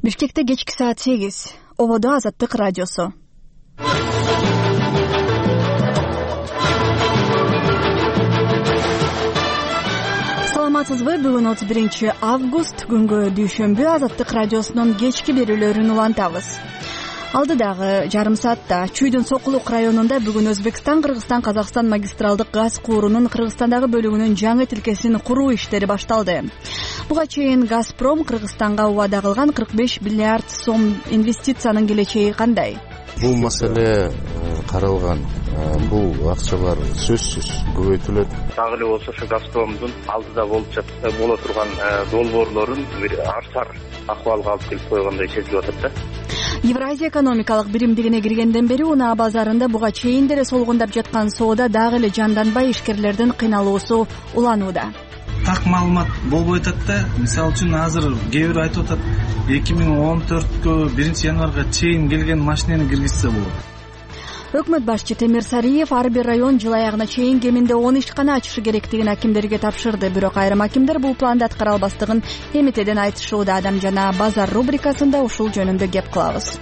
Бишкекте кечки саат 8. Ободо Азаттык радиосу. Саламатсызбы? Бүгүн 31 август күнгө дүйшөмбү Азаттык радиосунун кечки берүүлөрүн улантабыз. Алдыдагы жарым саатта Чуйдун Сокулук районунда бүгүн Өзбекстан, Кыргызстан, Казакстан магистралдык газ куурунун Кыргызстандагы бөлүгүнүн жаңы тилкесин куруу иштери башталды. Буга чейин Газпром Кыргызстанга убада кылган 45 миллиард сом инвестициянын келечеги кандай? Бул маселе каралган. Бул акчалар сөзсүз көбөйтүлөт. Дагы эле болсо ушу Газпромдун алдыда боло турган долбоорлорун бир арсар акыбалга алып келип койгондой сезилип атат да. Евразия экономикалык биримдигине киргенден бери унаа базарында буга чейин деле солгундап жаткан соода дагы эле жанданбай ишкерлердин кыйналуусу уланууда. Так маалымат болбой атат да. Мисалы үчүн азыр кээ бир айтып атат 2014 1 январга чейин келген машинени киргизсе болот. Өкмөт башчы Темир Сариев ар бир район жыл аягына чейин кеминде 10 ишкана ачышы керектигин акимдерге тапшырды. Бирок айрым акимдер бул планды аткара албастыгын эметеден айтышууда. Адам жана базар рубрикасында ушул жөнүндө кеп кылабыз.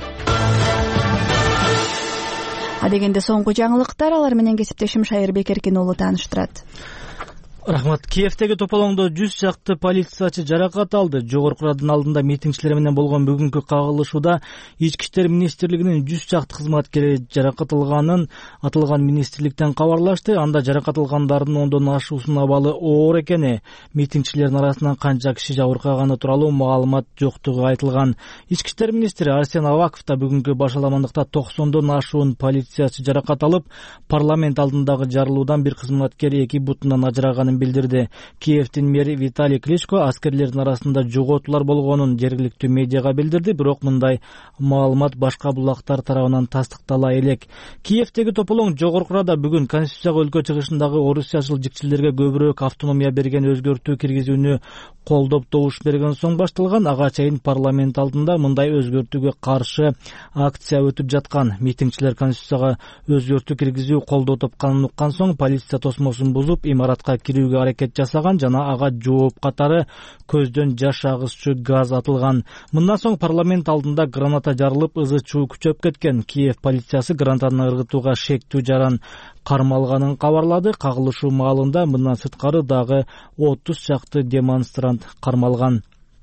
Адегенде соңку жаңылыктар, алар менен кесиптешим Шайырбек Эркин уулу тааныштырат. Рахмат. Киевдеги тополоңдо 100 чакты полициячы жаракат алды. Жогорку Радын алдында митингчилер менен болгон бүгүнкү кагылышууда Ички иштер министрлигинин 100 чакты кызматкери жаракат алганын аталган министрликтен кабарлашты. Анда жаракат алгандардын ондон ашуусунун абалы оор экени, митингчилердин арасынан канча киши жабыркаганы тууралуу маалымат жоктугу айтылган. Ички иштер министри Арсен Аваков да бүгүнкү башаламандыкта 90дон ашуун полициячы жаракат алып, парламент алдындагы жарылуудан бир кызматкер 2 бутунан ажыраганын билдирди. Киевдин мэри Виталий Кличко аскерлердин арасында жоготуулар болгонун жергиликтүү медиага билдирди, бирок мындай маалымат башка булактар тарабынан тастыктала элек. Киевдеги тополоң Жогорку Рада бүгүн Конституцияга өлкө чыгышындагы орусиячыл жикчилерге көбүрөөк автономия берген өзгөртүү киргизүүнү колдоп добуш берген соң башталган. Ага чейин парламент алдында мындай өзгөртүүгө каршы акция өтүп жаткан. Митингчилер Конституцияга өзгөртүү киргизүү колдоо тапканын уккан соң полиция тосмосун бузуп имаратка кирүүгө аракет жасаган жана ага жооп катары көздөн жаш агызчу газ атылган. Мындан соң парламент алдында граната жарылып, ызы чуу күчөп кеткен. Киев полициясы гранатаны ыргытууга шектүү жаран кармалганын кабарлады. Кагылышуу маалында мындан сырткары дагы 30 чакты демонстрант кармалган.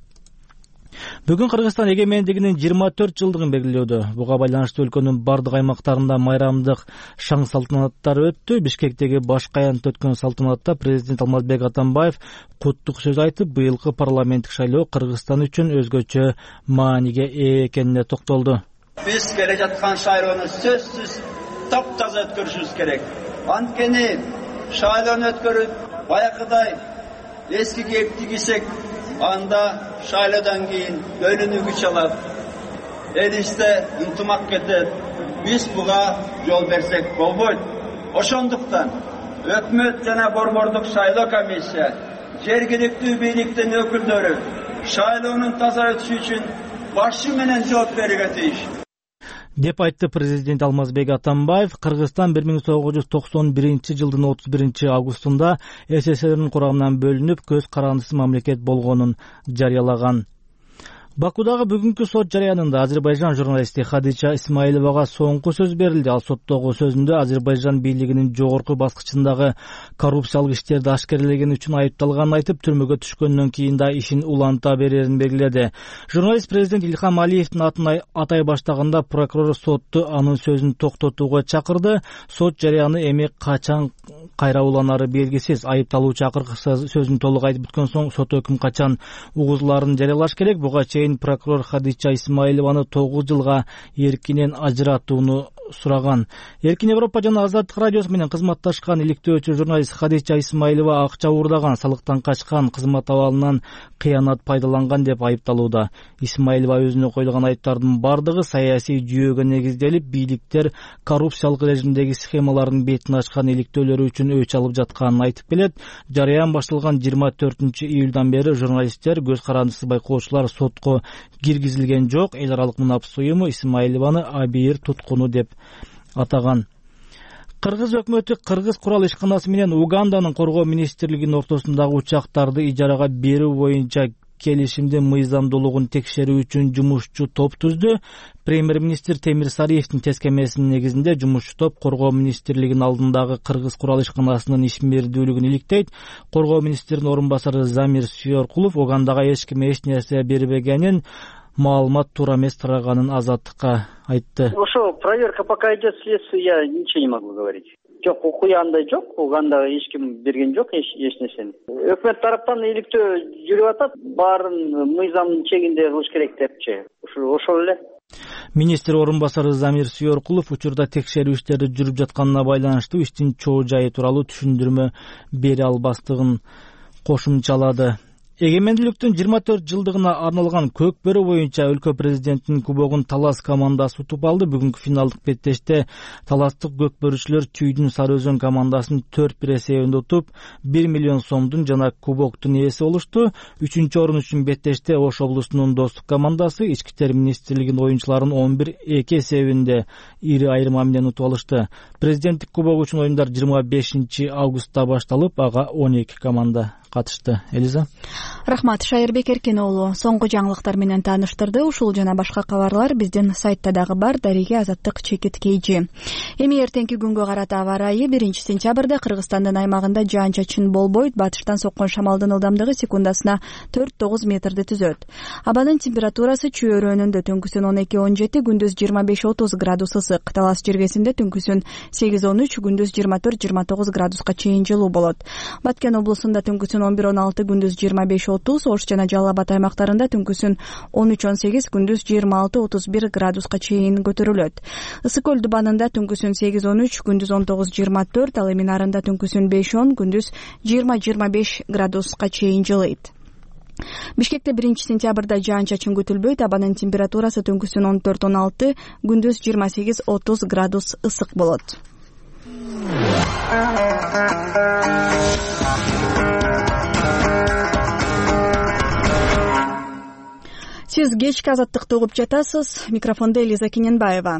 Бүгүн Кыргызстан эгемендигинин 24 жылдыгын белгилөөдө. Буга байланыштуу өлкөнүн бардык аймактарында майрамдык шаң салтанаттары өттү. Бишкектеги башка аянтта өткөн салтанатта президент Алмазбек Атамбаев куттук сөз айтып, быйылкы парламенттик шайлоо Кыргызстан үчүн өзгөчө мааниге ээ экенине токтолду. Биз келе жаткан шайлоону сөзсүз таптаза өткөрүшүбүз керек. Анткени шайлоону өткөрүп баягыдай эски кепти кийсек, анда шайлоодан кийин бөлүнүү күч алат. Элисте ынтымак кетет. Биз буга жол берсек болбойт. Ошондуктан өкмөт жана борбордук шайлоо комиссия, жергиликтүү бийликтин өкүлдөрү шайлоонун таза өтүшү үчүн башы менен жооп берүүгө тийиш деп айтты президент Алмазбек Атамбаев. Кыргызстан 1991 жылдын 31 августунда СССРдин курамынан бөлүнүп, көз карандысыз мамлекет болгонун жарыялаган. Бакудагы бүгүнкү сот жарыянында Азербайжан журналисти Хадича Исмаиловага соңку сөз берилди. Ал соттогу сөзүндө Азербайжан бийлигинин жогорку баскычындагы коррупциялык иштерди ашкерлеген үчүн айыпталганын айтып, түрмөгө түшкөндөн кийин да ишин уланта берерин белгиледи. Журналист президент Илхам Алиевдин атын атай баштаганда прокурор сотту анын сөзүн токтотууга чакырды. Сот жарыяны эми качан кайра уланары белгисиз. Айыпталуучу акыркы сөзүн толук айтып бүткөн соң сот өкүм качан угузуларын жарыялаш керек. Буга чейин прокурор Хадича Исмаилованы 9 жылга эркинен ажыратууну сураган. Эркин Европа жана Азаттык радиосу менен кызматташкан иликтөөчү журналист Хадича Исмаилова акча уурдаган, салыктан качкан, кызмат абалынан кыянат пайдаланган деп айыпталууда. Исмаилова өзүнө коюлган айыптардын бардыгы саясий жүйөгө негизделип, бийликтер коррупциялык режимдеги схемалардын бетин ачкан иликтөөлөрү үчүн өч алып жатканын айтып келет. Жарыян башталган 24 июлдан бери журналисттер, көз карандысыз байкоочулар сотко киргизилген жок. Эл аралык мунапс уюму Исмаилованы абийир туткуну деп атаган. Кыргыз өкмөтү Кыргыз курал ишканасы менен Уганданын коргоо министрлигинин ортосундагы учактарды ижарага берүү боюнча келишимдин мыйзамдуулугун текшерүү үчүн жумушчу топ түздү. Премьер-министр Темир Сариевдин тескемесинин негизинде жумушчу топ Коргоо министрлигинин алдындагы Кыргыз курал ишканасынын ишмердүүлүгүн иликтейт. Коргоо министринин орун басары Замир Сүйөркулов Угандага эч ким эч нерсе бербегенин, маалымат туура эмес тараганын Азаттыкка айтты. Ошо проверка пока идет, следствие, я ничего не могу говорить. Жок, окуя андай жок, Угандага эч ким берген жок эч нерсени. Өкмөт тараптан иликтөө жүрүп атат, баарын мыйзамдын чегинде кылыш керек депчи. Ошол эле. Министр орун басары Замир Сүйөркулов учурда текшерүү иштери жүрүп жатканына байланыштуу иштин чоо жайы тууралуу түшүндүрмө бере албастыгын кошумчалады. Эгемендүүлүктүн 24 жылдыгына арналган көк бөрө боюнча өлкө президентинин кубогун Талас командасы утуп алды. Бүгүнкү финалдык беттеште таластык көк бөрүчүлөр Чүйдүн Сары Өзөн командасын 4-1 эсебинде утуп, 1 миллион сомдун жана кубоктун ээси болушту. 3-орун үчүн беттеште Ош облусунун Достук командасы Ички иштер министрлигинин оюнчуларын 11-2 эсебинде ири айырма менен утуп алышты. Президенттик кубок үчүн оюндар 25 августта башталып, ага 12 команда катышты. Элиза. Рахмат, Шайырбек Эркен уулу соңку жаңылыктар менен тааныштырды. Ушул жана башка кабарлар биздин сайтта дагы бар. Дариге Азаттык чекит KG. Эми эртеңки күнгө карата аба ырайы 1 сентябрда Кыргызстандын аймагында жаан-чачын болбойт. Батыштан соккон шамалдын ылдамдыгы секундасына 4-9 метрди түзөт. Абанын температурасы Чүй өрөөнүндө түнкүсүн 12-17, күндүз 25-30 градус ысык. Талас жергесинде түнкүсүн 8-13, күндүз 24-29 градуска чейин жылуу болот. Баткен облусунда түнкүсүн 11-16, күндүз 25-30, Ош жана Жалал Абад аймактарында түнкүсүн 13-18, күндүз 26-31 градуска чейин көтөрүлөт. Ысык көл дубанында түнкүсүн 8-13, күндүз 19-24, ал эми Нарында түнкүсүн 5-10, күндүз 20-25 градуска чейин жылыйт. Бишкекте 1 сентябрда жаан-чачын күтүлбөйт. Абанын температурасы түнкүсүн 14-16, күндүз 28-30 градус ысык болот. Сиз кечки Азаттыкты угуп жатасыз. Микрофондо Элиза Кененбаева.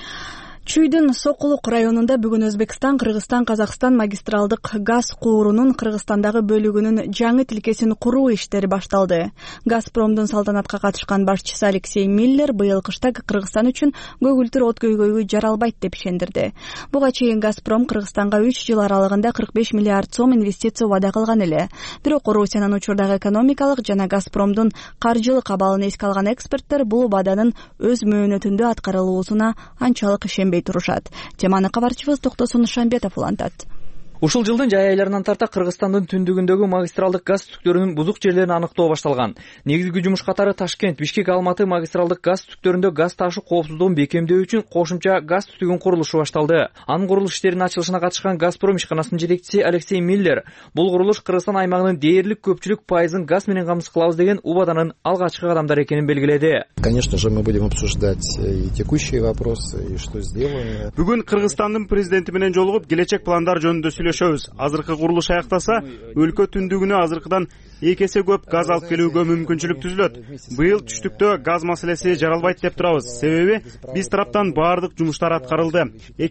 Чүйдүн Сокулук районунда бүгүн Өзбекстан, Кыргызстан, Казакстан магистралдык газ куурунун Кыргызстандагы бөлүгүнүн жаңы тилкесин куруу иштери башталды. Газпромдун салтанатка катышкан башчысы Алексей Миллер быйыл кышта Кыргызстан үчүн көгүлтүр от көйгөйгө жаралбайт деп ишендирди. Буга чейин Газпром Кыргызстанга 3 жыл аралыгында 45 миллиард сом инвестиция вада кылган эле. Бирок Орусиянын учурдагы экономикалык жана Газпромдун каржылык абалын эске алган эксперттер бул ваданын өз мөөнөтүндө аткарылуусуна анчалык ишенбей турушат. Теманы кабарчыбыз Токтосун Шамбетов улантат. Ушул жылдын жай айларынан тарта Кыргызстандын түндүгүндөгү магистралдык газ түтүктөрүнүн бузук жерлерин аныктоо башталган. Негизги жумуш катары Ташкент, Бишкек, Алматы магистралдык газ түтүктөрүндө газ ташуу коопсуздугун бекемдөө үчүн кошумча газ түтүгүнүн курулушу башталды. Анын курулуш иштеринин ачылышына катышкан Газпром ишканасынын жетекчиси Алексей Миллер бул курулуш Кыргызстан аймагынын дээрлик көпчүлүк пайызын газ менен камсыз кылабыз деген убаданын алгачкы кадамдары экенин белгиледи. Конечно же, мы будем обсуждать и текущие вопросы, и что сделаем. Бүгүн Кыргызстандын президенти менен жолугуп, келечек пландар жөнүндө сүйлөшөбүз. Азыркы курулуш аяктаса, өлкө түндүгүнө азыркыдан 2 эсе көп газ алып келүүгө мүмкүнчүлүк түзүлөт. Быйыл түштүктө газ маселеси жаралбайт деп турабыз. Себеби биз тараптан баардык жумуштар аткарылды.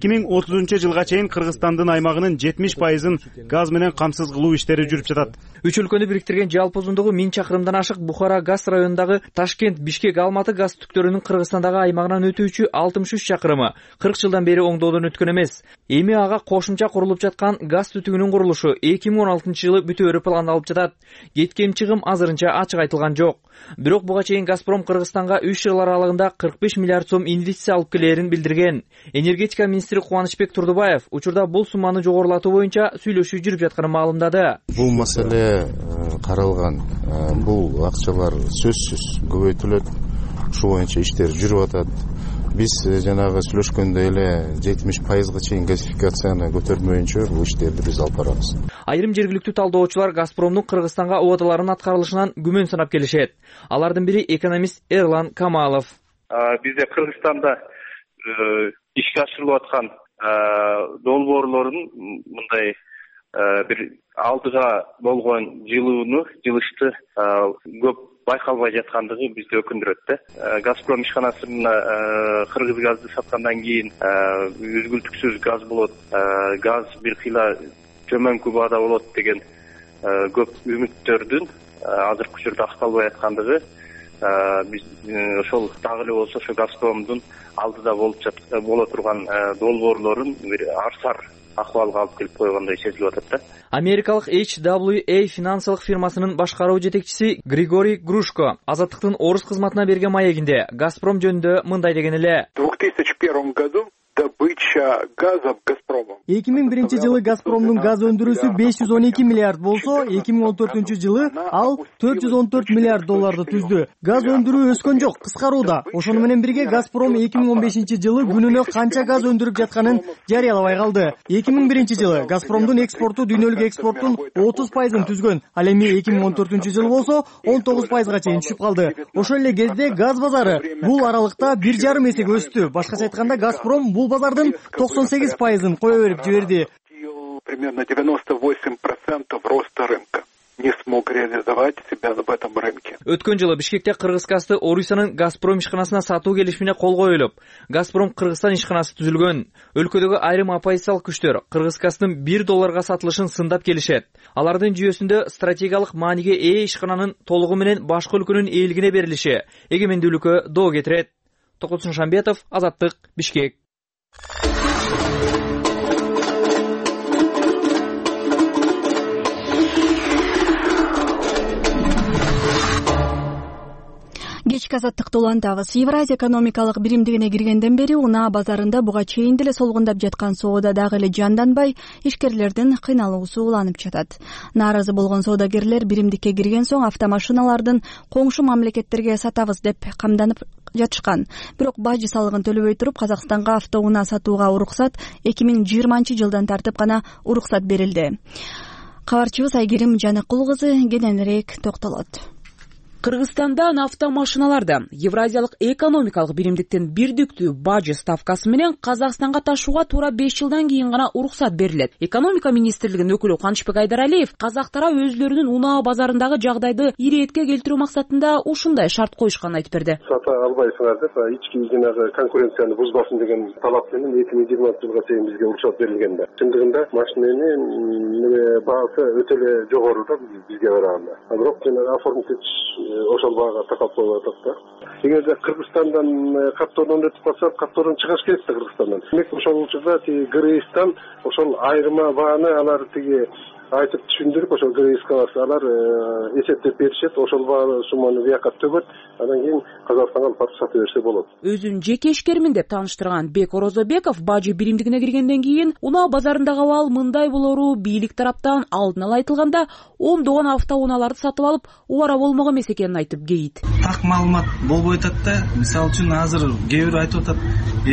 2030 жылга чейин Кыргызстандын аймагынын 70%-ын газ менен камсыз кылуу иштери жүрүп жатат. Үч өлкөнү бириктирген жалпы узундугу 1000 чакырымдан ашык Бухара газ районундагы Ташкент, Бишкек, Алматы газ түтүктөрүнүн Кыргызстандагы аймагынан өтүүчү 63 чакырымы 40 жылдан бери оңдоодон өткөн эмес. Эми ага кошумча курулуп жаткан газ түтүгүнүн курулушу 2016 жылы бүтөөрү пландалып жатат. Кеткен чыгым азырынча ачык айтылган жок. Бирок буга чейин Газпром Кыргызстанга 3 жыл аралыгында 45 миллиард сом инвестиция алып келерин билдирген. Энергетика министри Кубанычбек Турдубаев учурда бул сумманы жогорулатуу боюнча сүйлөшүү жүрүп жатканын маалымдады. Бул маселе каралган. Бул акчалар сөзсүз көбөйтүлөт. Ушул боюнча иштер жүрүп атат. Биз жанагы сүйлөшкөндө эле 70%га чейин газификацияны көтөрмөйүнчө бул иштерди биз алып барабыз. Айрым жергиликтүү талдоочулар Газпромдун Кыргызстанга убадаларынын аткарылышынан күмөн санап келишет. Алардын бири экономист Эрлан Камалов. Бизде Кыргызстанда ишке ашырылып аткан долбоорлордун мындай бир алдыга болгон жылышты көп байкалбай жаткандыгы бизди өкүндүрөт да. Газпром ишканасына кыргыз газды саткандан кийин үзгүлтүксүз газ болот, газ бир кыйла төмөнкү баада болот деген көп үмүттөрдүн азыркы учурда акталбай аткандыгы биз ошол дагы эле болсо ошо Газпромдун алдыда боло турган долбоорлорун бир арсар акыбалга алып келип койгондой сезилип атат да. Америкалык HWA финансылык фирмасынын башкаруу жетекчиси Григорий Грушко Азаттыктын орус кызматына берген маегинде Газпром жөнүндө мындай деген эле. В 2001 году добыча газа Газпромом. 2001-жылы Газпромдун газ өндүрүүсү 512 миллиард болсо, 2014-жылы ал 414 миллиард долларды түздү. Газ өндүрүү өскөн жок, кыскарууда. Ошону менен бирге Газпром 2015-жылы күнүнө канча газ өндүрүп жатканын жарыялабай калды. 2001-жылы Газпромдун экспорту дүйнөлүк экспорттун 30% түзгөн. Ал эми 2014-жылы болсо 19%га чейин түшүп калды. Ошол эле кезде газ базары бул аралыкта 1,5 эсеге өстү. Башкача айтканда, Газпром бул базардын 98%-ын кое берип жиберди. Примерно 98% роста рынка. Не смог реализовать себя в этом рынке. Өткөн жылы Бишкекте Кыргызгазды Орусиянын Газпром ишканасына сатуу келишимине кол коюлуп, Газпром Кыргызстан ишканасы түзүлгөн. Өлкөдөгү айрым оппозициялык күчтөр Кыргызгаздын $1 сатылышын сындап келишет. Алардын жүйөсүндө стратегиялык мааниге ээ ишкананын толугу менен башка өлкөнүн ээлигине берилиши эгемендүүлүккө доо кетирет. Токотсун Шамбетов, Азаттык, Бишкек. Кечки Азаттыкты улантабыз. Евразия экономикалык биримдигине киргенден бери унаа базарында буга чейин деле солгундап жаткан соода дагы эле жанданбай, ишкерлердин кыйналуусу уланып жатат. Нааразы болгон соодагерлер биримдикке кирген соң автомашиналардын коңшу мамлекеттерге сатабыз деп камданып жатышкан. Бирок бажы салыгын төлөбөй туруп Казакстанга автоунаа сатууга уруксат 2020-жылдан тартып гана уруксат берилди. Кабарчыбыз Айгерим Жанакул кызы кененирээк токтолот. Кыргызстандан автомашиналарды Евразиялык экономикалык биримдиктен бирдиктүү бажы ставкасы менен Казакстанга ташууга туура 5 жылдан кийин гана уруксат берилет. Экономика министрлигинин өкүлү Канычбек Айдаралиев Казактара өзлөрүнүн унаа базарындагы жагдайды иретке келтирүү максатында ушундай шарт коюшканын айтып берди. Сата албайсыңар деп, ички жанагы конкуренцияны бузбасын деген талап менен 2020-жылга чейин бизге уруксат берилген да. Чындыгында машинанын баасы өтө эле жогору да бизге караганда. Бирок жанагы оформитель ошол баага такап коюп атат да. Эгерде Кыргызстандан каттоодон өтүп калса, каттоодон чыгыш керек да Кыргызстандан. Демек ошол учурда ГРСтан ошол айырма бааны алар айтып түшүндүрүп, ошол ГРС алар эсептеп беришет, ошол сумманы бияка төгөт, андан кийин Казакстанга алып барып сатып берсе болот. Өзүн жеке ишкермин деп тааныштырган Бек Орозобеков бажы биримдигине киргенден кийин унаа базарындагы абал мындай болору бийлик тараптан алдын ала айтылганда ондогон автоунааларды сатып алып убара болмок эмес экенин айтып кейит. Так маалымат болбой атат да. Мисалы үчүн азыр кээ бирөө айтып атат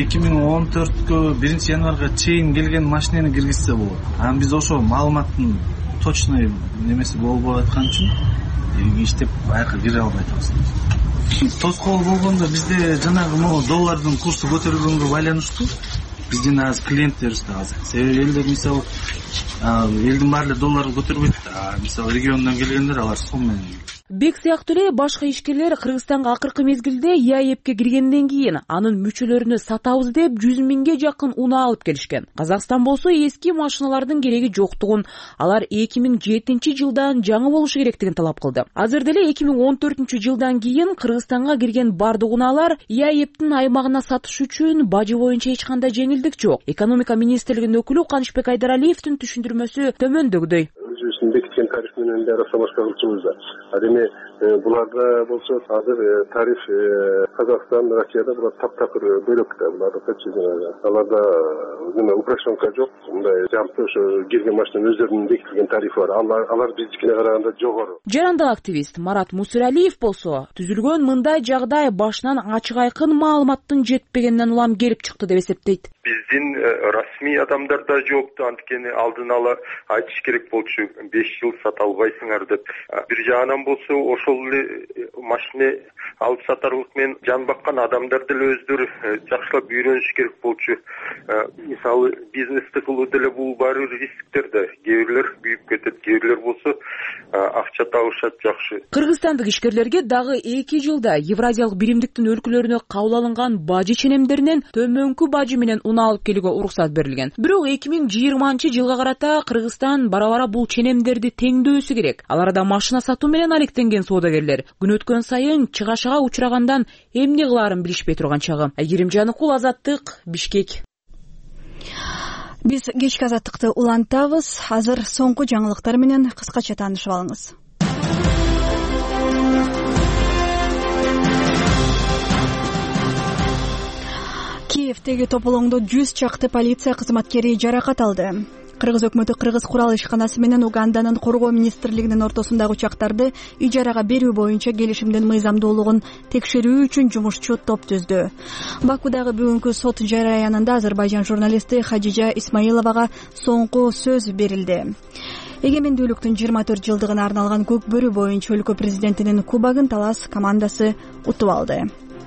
2014 1-январга чейин келген машинени киргизсе болот. Анан биз ошо маалыматтын точный немеси болбой аткан үчүн иштеп аяка кире албай атабыз. Тоскоол болгондо бизде жанагы могу доллардын курсу көтөрүлгөнгө байланыштуу биз жана азыр клиенттерибиз да азыр. Себеби элдер мисалы элдин баары эле долларды көтөрбөйт да. Мисалы региондон келгендер алар сом менен. Бек сыяктуу эле башка ишкерлер Кыргызстанга акыркы мезгилде ЯЭПке киргенден кийин анын мүчөлөрүнө сатабыз деп 100 миңге жакын унаа алып келишкен. Казакстан болсо эски машиналардын кереги жоктугун, алар 2007-жылдан жаңы болушу керектигин талап кылды. Азыр деле 2014-жылдан кийин Кыргызстанга кирген бардык унаалар ЯЭПтин аймагына сатыш үчүн бажы боюнча эч кандай жеңилдик жок. Экономика министрлигинин өкүлү Канычбек Айдаралиевдин түшүндүрмөсү төмөндөгүдөй. Бекиткен тариф менен да расамашка кылчубуз да. Ал эми буларда болсо азыр тариф Казакстан, Россияда булар таптакыр бөлөк да. Буларда качыгы. Аларда неме упрощенка жок. Мындай жампы ошо кирген машинанын өздөрүнүн бекитилген тарифи бар. Алар биздикине караганда жогору. Жарандык активист Марат Мусуралиев болсо түзүлгөн мындай жагдай башынан ачык айкын маалыматтын жетпегенинен улам келип чыкты деп эсептейт. Биздин расмий адамдарда жокту, анткени алдын ала айтыш керек болчу 5 жыл сата албайсыңар деп. Бир жагынан болсо ошол эле машина алып сатарлык менен жан баккан адамдар деле өздөрү жакшылап үйрөнүш керек болчу. Мисалы бизнести кылуу деле бул баары рисктер да. Кээ бирлер күйүп кетет, кээ бирлер болсо акча табышат жакшы. Кыргызстандык ишкерлерге дагы 2 жылда Евразиялык биримдиктин өлкөлөрүнө кабыл алынган бажы ченемдеринен төмөнкү бажы менен унаа алып келүүгө уруксат берилген. Бирок 2020-жылга карата Кыргызстан бара-бара бул ченемдерди теңдөөсү керек. Аларда машина сатуу менен алектенген соодагерлер күн өткөн сайын чыгашага учурагандан эмне кылаарын билишпей турган чагы. Айгерим Жаныкул, Азаттык, Бишкек. Биз кечки азаттыкты улантабыз. Азыр соңку жаңылыктар менен кыскача таанышып алыңыз. Киевдеги тополоңдо 100 чакты полиция кызматкери жаракат алды. Кыргыз өкмөтү Кыргыз курал ишканасы менен Уганданын коргоо министрлигинин ортосундагы учактарды ижарага берүү боюнча келишимдин мыйзамдуулугун текшерүү үчүн жумушчу топ түздү. Бакудагы бүгүнкү сот жараянында Азербайжан журналисти Хадижа Исмаиловага соңку сөз берилди. Эгемендүүлүктүн 24 жылдыгына арналган көк бөрү боюнча өлкө президентинин кубогун Талас командасы утуп алды.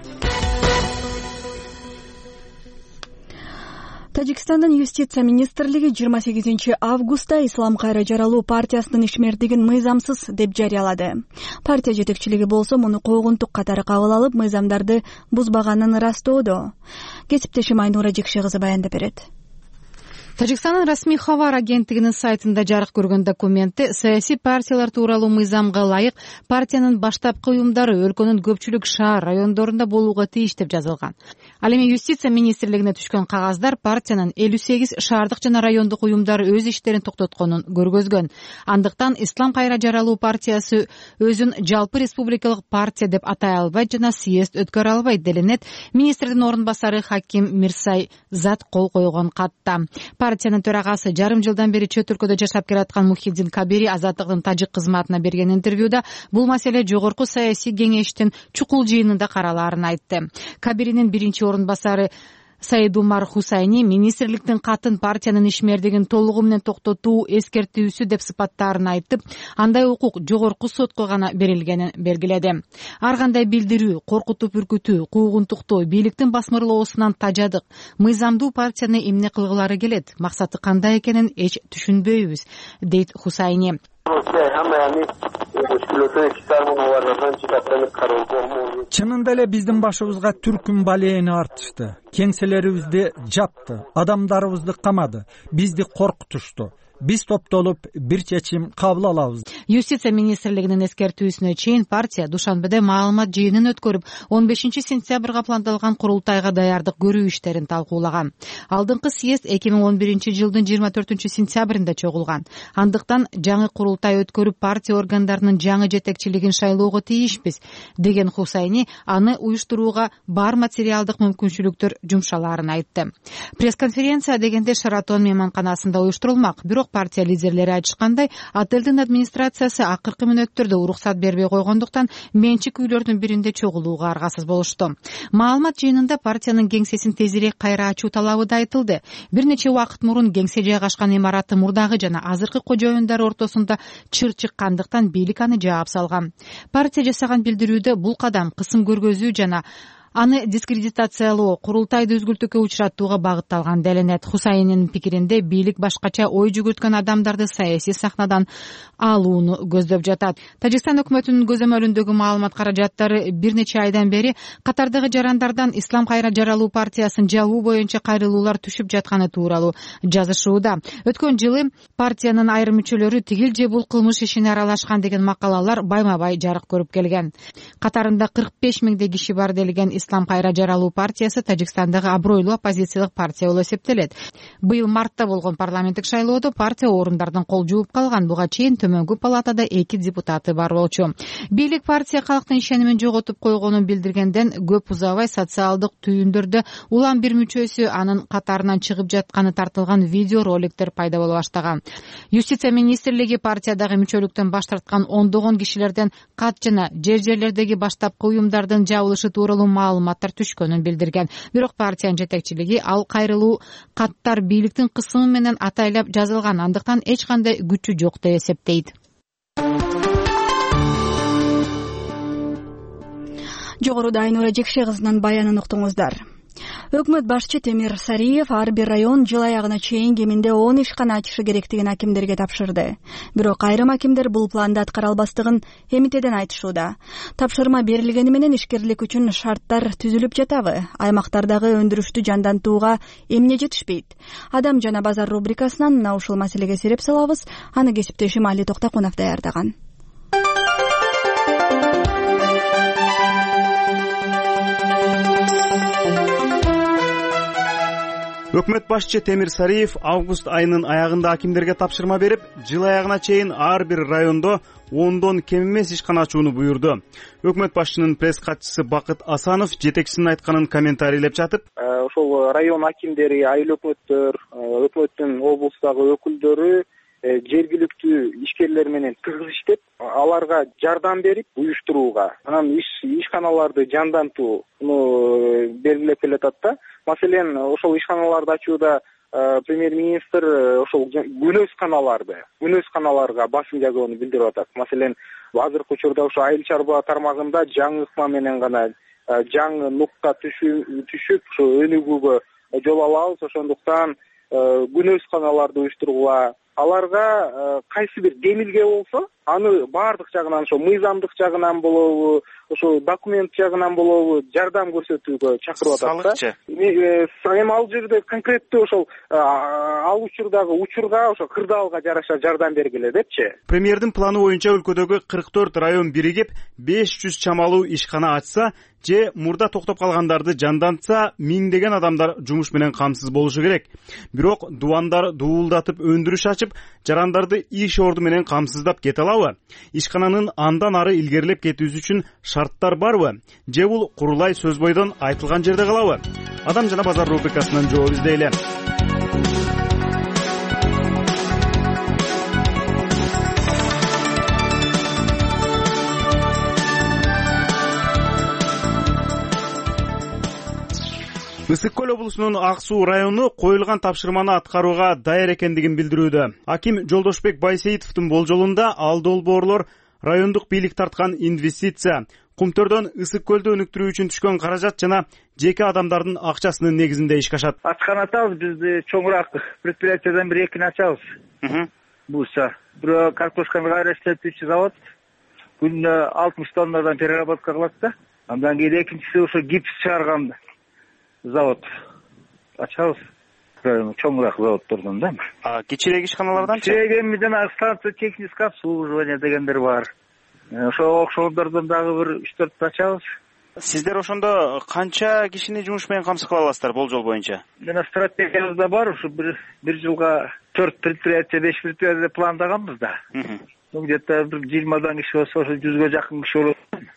Тажикстандын юстиция министрлиги 28 августта Ислам кайра жаралуу партиясынын ишмердигин мыйзамсыз деп жарыялады. Партия жетекчилиги болсо муну куугунтук катары кабыл алып, мыйзамдарды бузбаганын ырастоодо. Кесиптешим Айнура Жекше кызы баяндап берет. Тажикстандын расмий хабар агенттигинин сайтында жарык көргөн документте саясий партиялар тууралуу мыйзамга ылайык партиянын баштапкы уюмдары өлкөнүн көпчүлүк шаар райондорунда болууга тийиш деп жазылган. Ал эми юстиция министрлигине түшкөн кагаздар партиянын 58 шаардык жана райондук уюмдары өз иштерин токтотконун көргөзгөн. Андыктан Ислам кайра жаралуу партиясы өзүн жалпы республикалык партия деп атай албайт жана съезд өткөрө албайт делинет министрдин орун басары Хаким Мирсай Зат кол койгон катта. Партиянын төрагасы жарым жылдан бери чөт өлкөдө жашап келаткан Мухиддин Кабири Азаттыктын тажик кызматына берген интервьюда бул маселе жогорку саясий кеңештин чукул жыйынында каралаарын айтты. Кабиринин биринчи орун басары Саидумар Хусайни министрликтин катын партиянын ишмердигин толугу менен токтотуу эскертүүсү деп сыпаттаарын айтып, андай укук жогорку сотко гана берилгенин белгиледи. Ар кандай билдирүү, коркутуп үркүтүү, куугунтуктоо бийликтин басмырлоосунан тажадык. Мыйзамдуу партияны эмне кылгылары келет, максаты кандай экенин эч түшүнбөйбүз, дейт Хусайни. Чынында эле биздин башыбызга түркүн балээни артышты. Кеңселерибизди жапты, адамдарыбызды камады, бизди коркутушту. Биз топтолуп бир чечим кабыл алабыз. Юстиция министрлигинин эскертүүсүнө чейин партия Душанбеде маалымат жыйынын өткөрүп, 15 сентябрга пландалган курултайга даярдык көрүү иштерин талкуулаган. Алдыңкы съезд 2011 жылдын 24 сентябрында чогулган. Андыктан жаңы курултай өткөрүп, партия органдарынын жаңы жетекчилигин шайлоого тийишпиз, деген Хусайни аны уюштурууга бар материалдык мүмкүнчүлүктөр жумшалаарын айтты. Пресс-конференция дегенде Шаратон мейманканасында уюштурулмак. Бирок партия лидерлери айтышкандай, отелдин администрациясы акыркы мүнөттөрдө уруксат бербей койгондуктан менчик үйлөрдүн биринде чогулууга аргасыз болушту. Маалымат жыйынында партиянын кеңсесин тезирээк кайра ачуу талабы да айтылды. Бир нече убакыт мурун кеңсе жайгашкан имараты мурдагы жана азыркы кожоюндар ортосунда чыр чыккандыктан бийлик аны жаап салган. Партия жасаган билдирүүдө бул кадам кысым көргөзүү жана аны дискредитациялоо, курултайды өзгөлтүүгө учураттууга багытталган делинет. Хусайнинин пикиринде бийлик башкача ой жүгүрткөн адамдарды саясий сахнадан алууну көздөп жатат. Тажикстан өкмөтүнүн көзөмөлүндөгү маалымат каражаттары бир нече айдан бери катардагы жарандардан Ислам кайра жаралуу партиясын жабуу боюнча кайрылуулар түшүп жатканы тууралуу жазышууда. Өткөн жылы партиянын айрым мүчөлөрү тигил же бул кылмыш ишине аралашкан деген макалалар байма-бай жарык көрүп келген. Катарында 45 миңдей киши бар делген Ислам кайра жаралуу партиясы Тажикстандагы абройлуу оппозициялык партия болуп эсептелет. Быйыл мартта болгон парламенттик шайлоодо партия орундардан кол жууп калган. Буга чейин төмөнкү палатада 2 депутаты бар болчу. Бийлик партия калктын ишенимин жоготуп койгонун билдиргенден көп узабай социалдык түйүндөрдө улам бир мүчөсү анын катарынан чыгып жатканы тартылган видео роликтер пайда боло баштаган. Юстиция министрлиги партиядагы мүчөлүктөн баш тарткан ондогон кишилерден кат жана жерлердеги баштапкы уюмдардын жабылышы тууралуу маалыматтар түшкөнүн билдирген. Бирок партиянын жетекчилиги ал кайрылуу каттар бийликтин кысымы менен атайлап жазылган, андыктан эч кандай күчү жок деп эсептейт. Жогоруда Айнура Жекше кызынын баянын уктуңуздар. Өкмөт башчы Темир Сариев ар бир район жыл аягына чейин кеминде 10 ишкана ачышы керектигин акимдерге тапшырды. Бирок айрым акимдер бул планды аткара албастыгын эмитеден айтышууда. Тапшырма берилгени менен ишкерлик үчүн шарттар түзүлүп жатабы? Аймактардагы өндүрүштү жандантууга эмне жетишпейт? Адам жана базар рубрикасынан мына ушул маселеге сереп салабыз. Аны кесиптешим Али Токтакунов даярдаган. Өкмөт башчы Темир Сариев август айынын аягында акимдерге тапшырма берип, жыл аягына чейин ар бир райондо 10дон кем эмес ишкана ачууну буйрду. Өкмөт башчынын пресс катчысы Бакыт Асанов жетекчисинин айтканын комментарийлеп жатып, ошол район акимдери, айыл өкмөттөр, өкмөттүн облустагы өкүлдөрү жергиликтүү ишкерлер менен тыгыз иштеп, аларга жардам берип, уюштурууга, анан ишканаларды жандантууну белгилеп келатат да. Маселен, ошол ишканаларды ачууда премьер-министр ошол күнөс каналарга басым жасоону билдирип атат. Маселен, азыркы учурда ошо айыл чарба тармагында жаңы ыкма менен гана жаңы нукка түшүп, ошо өнүгүүгө жол алабыз. Ошондуктан күнөс каналарды уюштурууга, аларга кайсы бир демилге болсо, аны баардык жагынан, ошо мыйзамдык жагынан болобу, ошо документ жагынан болобу жардам көрсөтүүгө чакырып атат да. Эми ал жерде конкреттүү ошол ал учурдагы учурга, ошо кырдаалга жараша жардам бергиле депчи. Премьердин планы боюнча өлкөдөгү 44 район биригип 500 чамалуу ишкана ачса же мурда токтоп калгандарды жандантса, миңдеген адамдар жумуш менен камсыз болушу керек. Бирок дубандар дуулдатып өндүрүш ачып, жарандарды иш орду менен камсыздап кете алабы? Ишкананын андан ары илгерилеп кетүүсү үчүн шарттар барбы? Же бул курулай сөз бойдон айтылган жерде калабы? Адам жана базар рубрикасынан жооп издейле. Ысык көл облусунун Ак Суу району коюлган тапшырманы аткарууга даяр экендигин билдирүүдө. Аким Жолдошбек Байсейитовдун болжолунда ал долбоорлор райондук бийлик тарткан инвестиция, Кумтөрдөн ысык көлдү өнүктүрүү үчүн түшкөн каражат жана жеке адамдардын акчасынын негизинде ишке ашат. Ачкан атабыз, биз чоңураак предприятиядан бир экини ачабыз. Буса, бирөө картошканы кайра иштетүүчү завод, күнүнө 60 тоннадан переработка кылат да. Андан кийин экинчиси ошо гипс чыгарган завод ачабыз. Чоңураак заводдордон да. Кичирээк ишканалардан кичирээк эми жана станция техническое обслуживание дегендер бар. Ошо окшондордон дагы бир 3-4 ачабыз. Сиздер ошондо канча кишини жумуш менен камсыз кыла аласыздар болжол боюнча? Жана стратегиябызда бар, ушу бир жылга 4 предприятие, 5 предприятие пландаганбыз да. Где-то 20 киши болсо, ошо 100га жакын киши болот.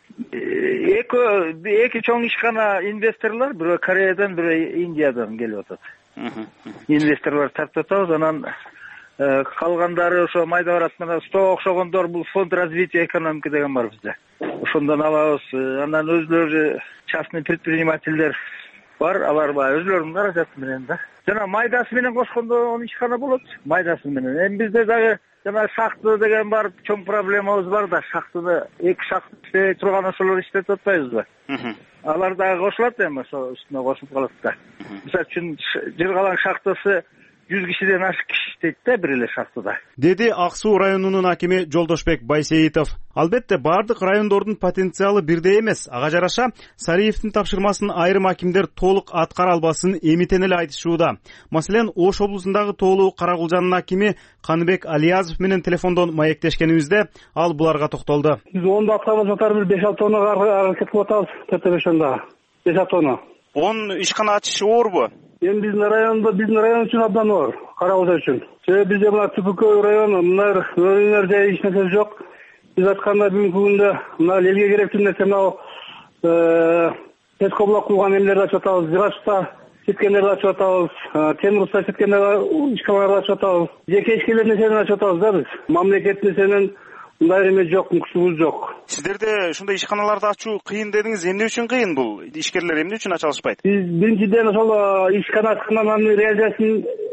Эки чоң ишкана инвесторлор, бирөө Кореядан, бирөө Индиядан келип атат. Инвесторлор тартып атабыз, анан калгандары ошо майда барат менен стоо окшогондор, бул фонд развития экономики деген бар бизде. Ошондон алабыз. Анан өзлөрү частный предпринимательдер бар, алар өзлөрүнүн каражаты менен да. Жана майдасы менен кошкондо 10 ишкана болот, майдасы менен. Эми бизде дагы жана шахта деген бар, чоң проблемабыз бар да, шахтада эки шахта иштей турган ошолор иштетип атпайбызбы? Алар дагы кошулат эми, ошо үстүнө кошуп калат да. Мисалы үчүн Жыргалаң шахтасы 100 кишиден ашык киши иштейт да бир эле шахтада. Деди Ак Суу районунун акими Жолдошбек Байсейитов. Албетте бардык райондордун потенциалы бирдей эмес. Ага жараша Сариевдин тапшырмасын айрым акимдер толук аткара албасын эмитен эле айтышууда. Маселен, Ош облусундагы Тоолуу Карагулжанын акими Каныбек Алиязов менен телефондон маектешкенибизде ал буларга токтолду. Биз онда аткарып жатар бир 5-6 тоннага аракет кылып атабыз, ТТБшнда 5 тонна. 10 ишкана ачышы оорбу? Эми биздин район үчүн абдан оор, Карагулжа үчүн. Себеби бизде мына Түпүкөй району, мына өрүнөр жай эч нерсе жок. Биз айтканда бүгүнкү күндө мына элге керектүү нерсе мына Пескоблок кылган эмелерди ачып атабыз, Жыгачта сеткендерди ачып атабыз, Темурста сеткендерди ишканаларды ачып атабыз. Жеке ишкерлер нерсени ачып атабыз да биз. Мамлекеттин нерсенин мындай эме жок, мүмкүнчүлүгү жок. Сиздерде ушундай ишканаларды ачуу кыйын дедиңиз, эмне үчүн кыйын бул? Ишкерлер эмне үчүн ача алышпайт? Биз биринчиден ошол ишкана ачкандан анын реализациясын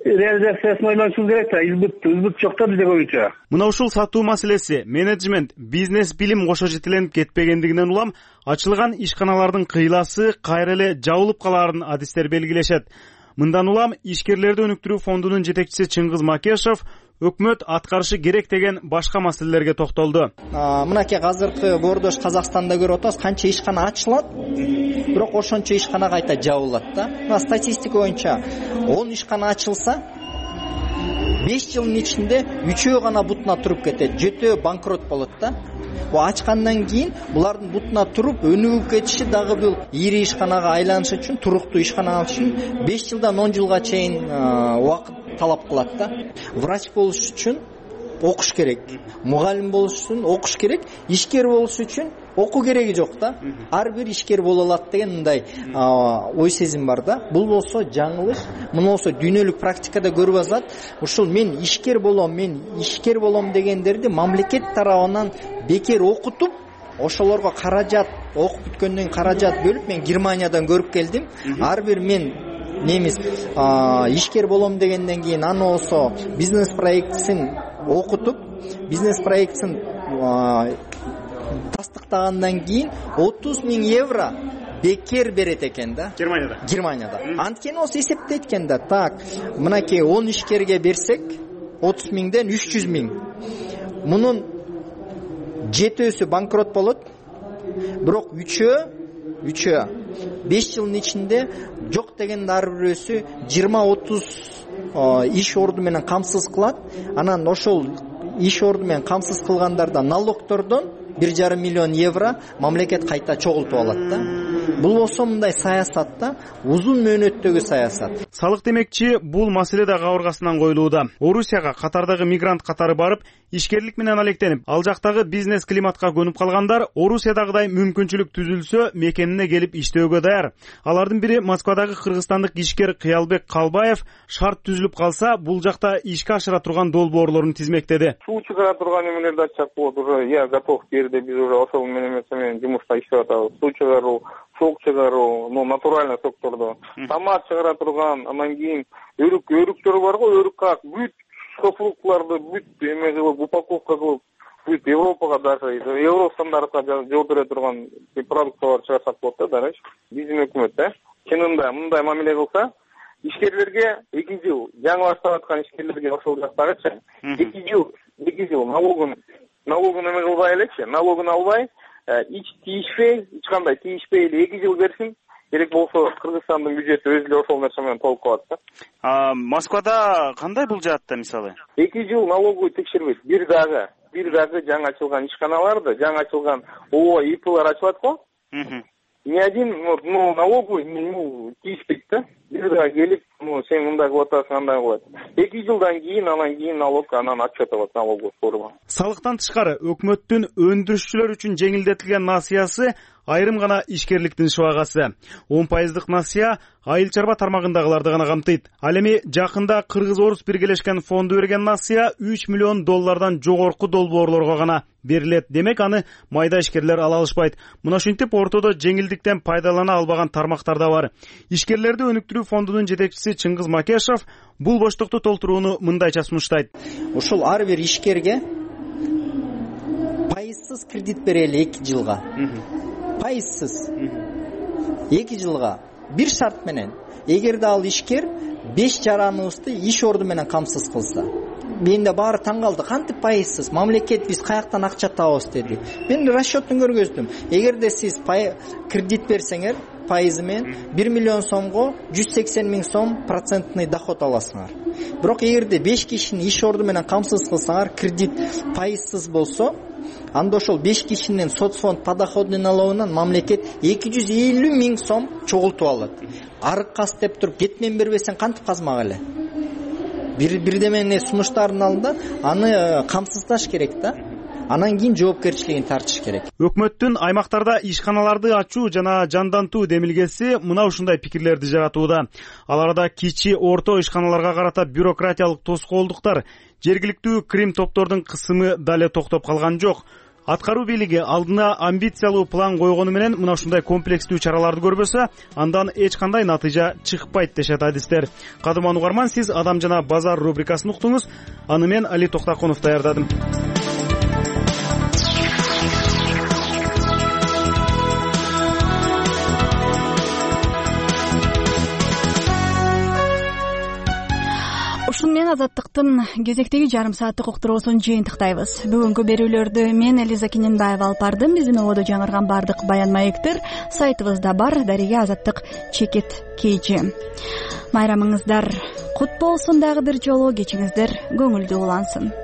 реализациясын ойлонушубуз керек да. Избыт жок да бизде көбүнчө. Мына ушул сатуу маселеси менеджмент, бизнес билим кошо жетиленип кетпегендигинен улам ачылган ишканалардын кыйласы кайра эле жабылып калаарын адистер белгилешет. Мындан улам ишкерлерди өнүктүрүү фондунун жетекчиси Чыңгыз Макешов өкмөт аткарышы керек деген башка маселелерге токтолду. Мынакей азыркы бордош Казакстанда көрүп атабыз, канча ишкана ачылат, бирок ошончо ишкана кайта жабылат да. Мына статистика боюнча 10 ишкана ачылса 5 жылдын ичинде 3-өө гана бутуна туруп кетет, 7-өө банкрот болот да. Ачкандан кийин булардын бутуна туруп өнүгүп кетиши дагы бул ири ишканага айланышы үчүн, туруктуу ишкана алыш үчүн 5 жылдан 10 жылга чейин убакыт талап кылат да. Врач болуш үчүн окуш керек, мугалим болуш үчүн окуш керек, ишкер болуш үчүн окуу кереги жок да. Ар бир ишкер боло алат деген мындай ой сезим бар да. Бул болсо жаңылыш. Муну болсо дүйнөлүк практикада көрүп атат. Ушул мен ишкер болом дегендерди мамлекет тарабынан бекер окутуп, ошолорго каражат, окуп бүткөндөн каражат бөлүп мен Германиядан көрүп келдим. Ар бир мен немис ишкер болом дегенден кийин аны болсо бизнес проектисин окутуп, бизнес проектисин тастыктагандан кийин 30 000 евро бекер берет экен да. Германияда. Анткени осы эсептейт экен да. Так, мынакей 10 ишкерге берсек 30 000ден 300 000. Мунун 7-өсү банкрот болот. Бирок 3-өө 5 жылдын ичинде жок дегенде ар бирөөсү 20-30 иш орду менен камсыз кылат. Анан ошол иш орду менен камсыз кылгандарда налогтордон 1,5 миллион евро мамлекет кайта чогултуп алат да. Бул болсо мындай саясат да, узун мөөнөттөгү саясат. Салык демекчи бул маселе да кабыргасынан коюлууда. Орусияга катардагы мигрант катары барып, ишкерлик менен алектенип, ал жактагы бизнес климатка көнүп калгандар Орусиядагыдай мүмкүнчүлүк түзүлсө мекенине келип иштөөгө даяр. Алардын бири Москвадагы кыргызстандык ишкер Кыялбек Калбаев шарт түзүлүп калса, бул жакта ишке ашыра турган долбоорлорун тизмектеди. Суу чыгара турган эмелерди ачсак болот, уже я готов жерде биз уже ошол менен жумушта иштеп атабыз. Суу чыгаруу, сок чыгаруу, натуральный сокторду, томат чыгара турган, анан кийин өрүктөр бар го, өрүк как бүт фруктуларды бүт эме кылып, упаковка кылып, бүт Европага даже евро стандартка жооп бере турган продукталар чыгарсак болот да, дараш. Биздин өкмөт чынында мындай мамиле кылса, ишкерлерге 2 жыл, жаңы баштап аткан ишкерлерге ошол жактагычы 2 жыл налогун эме кылбай элечи, налогун албай, эч кандай тийишпей эле 2 жыл берсин. Керек болсо Кыргызстандын бюджети өзү эле ошол нерсе менен толук калат да. Москвада кандай бул жаатта мисалы? 2 жыл налоговый текшербейт. Бир дагы жаңы ачылган ишканаларды, жаңы ачылган ООО, ИПлар ачылат го. Ни один налоговый тийишпейт да. Бир дагы келип, сен мындай кылып атасың, андай кылат. 2 жылдан кийин анан налог, анан отчет алат налоговый форма. Салыктан тышкары өкмөттүн өндүрүшчүлөр үчүн жеңилдетилген насыясы айрым гана ишкерликтин шыбагасы. 10% насыя айыл чарба тармагындагыларды гана камтыйт. Ал эми жакында Кыргыз-Орус биргелешкен фонду берген насыя $3 миллион жогорку долбоорлорго гана берилет. Демек аны майда ишкерлер ала алышпайт. Мына ушинтип ортодо жеңилдиктен пайдалана албаган тармактар да бар. Ишкерлерди өнүктүрүү фондунун жетекчиси Чыңгыз Макешов бул боштукту толтурууну мындайча сунуштайт. Ушул ар бир ишкерге пайызсыз кредит берели 2 жылга. Пайызсыз 2 жылга бир шарт менен, эгерде ал ишкер 5 жараныбызды иш орду менен камсыз кылса. Менде баары таң калды, кантип пайызсыз? Мамлекет биз каяктан акча табабыз деди. Мен расчётун көргөздүм. Эгерде сиз кредит берсеңер, пайызы менен 1 миллион сомго 180 000 сом процентный доход аласыңар. Бирок эгерде 5 кишини иш орду менен камсыз кылсаңар, кредит пайызсыз болсо, анда ошол 5 кишинин соцфонд подоходный налогунан мамлекет 250 000 сом чогултуп алат. Арык кас деп туруп, кетмен бербесең кантип казмак эле? Бирдемене сунуштардын алдында аны камсыздаш керек да. Анан кийин жоопкерчилигин тартыш керек. Өкмөттүн аймактарда ишканаларды ачуу жана жандантуу демилгеси мына ушундай пикирлерди жаратууда. Ал арада кичи орто ишканаларга карата бюрократиялык тоскоолдуктар, жергиликтүү крим топтордун кысымы дале токтоп калган жок. Аткаруу бийлиги алдына амбициялуу план койгону менен мына ушундай комплекстүү чараларды көрбөсө, андан эч кандай натыйжа чыкпайт дешет адистер. Кадырман угарман, сиз Адам жана базар рубрикасын уктуңуз. Аны мен Али Токтакунов даярдадым. Ушун менен Азаттыктын кезектеги жарым сааттык уктуруусун жыйынтыктайбыз. Бүгүнкү берүүлөрдү мен Элиза Кененбаева алып бардым. Биздин ободо жаңырган бардык баян маектер сайтыбызда бар. Дарига Азаттык чекит KG. Майрамыңыздар кут болсун, дагы бир жолу кечиңиздер көңүлдүү улансын.